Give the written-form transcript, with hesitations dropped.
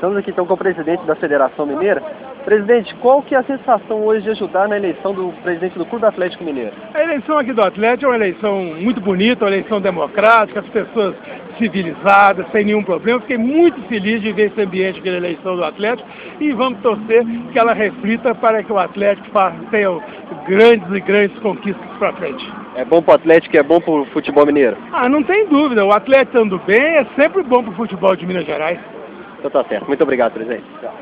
Estamos aqui então com o presidente da Federação Mineira. Presidente, qual que é a sensação hoje de ajudar na eleição do presidente do Clube Atlético Mineiro? A eleição aqui do Atlético é uma eleição muito bonita, uma eleição democrática, as pessoas civilizadas, sem nenhum problema. Fiquei muito feliz de ver esse ambiente aqui na eleição do Atlético e vamos torcer que ela reflita para que o Atlético tenha grandes e grandes conquistas para frente. É bom para o Atlético e é bom para o futebol mineiro? Não tem dúvida. O Atlético andando bem é sempre bom para o futebol de Minas Gerais. Então tá certo. Muito obrigado, presidente.